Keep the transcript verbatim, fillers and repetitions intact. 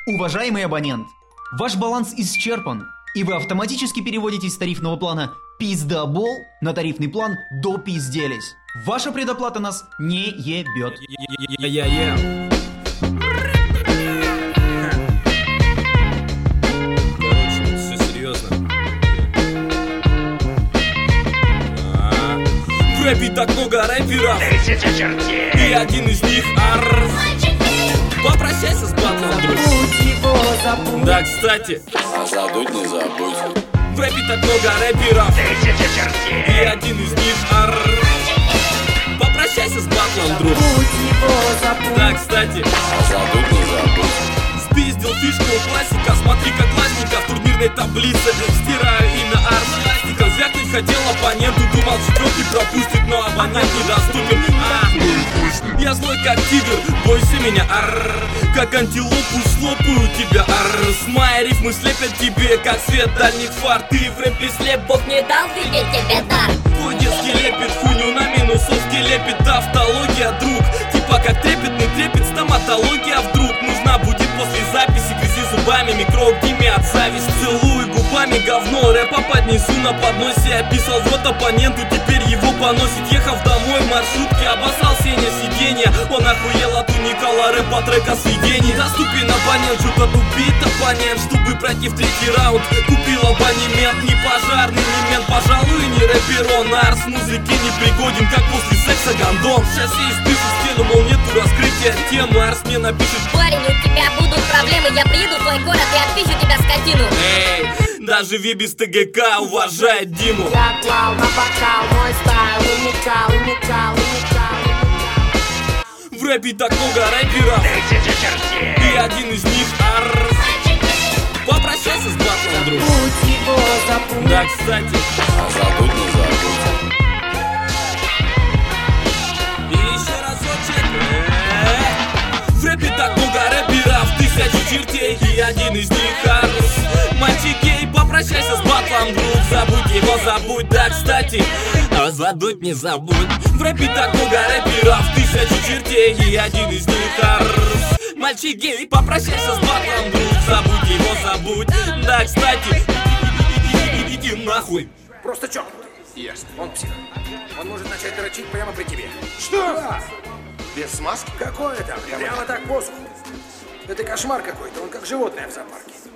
Уважаемый абонент, ваш баланс исчерпан, и вы автоматически переводитесь с тарифного плана «Пиздабол» на тарифный план «Допизделись». Ваша предоплата нас не ебет. Я-я-я. Короче, все серьезно. В рэпе так много рэперов, Тысяча чертей. и один из них арр. Попрощайся с батлом, друг. Его забудь. Да, кстати, А задуть не забудь. в рэпе так много рэперов, Тысяча и чертей. один из них арр. Попрощайся с батлом, друг. Будь его забудь. Да, кстати, А задуть не забудь. спиздил фишку у классика. Смотри, как классненько в турнирной таблице. Стираю имя арт пластиком. Звякнуть хотел оппоненту. Думал, четверки пропустит, но абонент недоступен. А, я злой как тигр, бойся меня, арр. Как антилопу слопаю тебя, арр. С моей рифмы слепят тебе, как свет дальних фар. Ты в рэпе слеп, бог Не дал видеть тебе дар. твой детский лепит, хуйню на минусовский лепит. Тавтология, друг, типа как трепетный трепет. Стоматология вдруг нужна будет после записи. Грызи зубами, микроогниме от зависти. Целуй губами говно, рэпа поднесу на подносе. Описал в рот оппоненту, теперь его поносит. Ехав домой в маршрутке, обоссал Сеня сиденье. Он охуел от уникала рэпа трека сведений. Доступен абонент, что-то тупит оппонент. Чтобы пройти в третий раунд, купил абонемент. Не пожарный элемент, пожалуй, не рэпер. Он арс музыки не пригоден, как после секса гондон. Сейчас я испишу стену, мол, нету раскрытия темы. Арс мне напишет: Парень, у тебя будут проблемы. Я приеду в твой город и отпищу тебя, скотину. эй, даже Вибис ТГК уважает Диму. Я клал на бокал, мой стайл уникал, уникал, уникал. В рэпе так много рэперов, Тысяча чертей. и один из них арр. Попрощайся с батлом, друг. Будь его забудь. Да, кстати, А задуть не забудь. и еще разочек. Э-э. В рэпе так много рэперов, тысячи чертей, и один из них арс. Мальчик гей, попрощайся с батлом, друг. Забудь его, забудь, да, кстати, а задуть не забудь. В рэпе так много рэперов, тысячи чертей, и один из них арс. Мальчик гей, попрощайся с батлом, друг. Забудь его, забудь, да, кстати, иди нахуй. Просто чокнутый. Ясно. Он псих. Он может начать дрочить прямо при тебе. Что? Да. Без смазки? Какое там? Прямо так посуху. Это кошмар какой-то. Он как животное в зоопарке.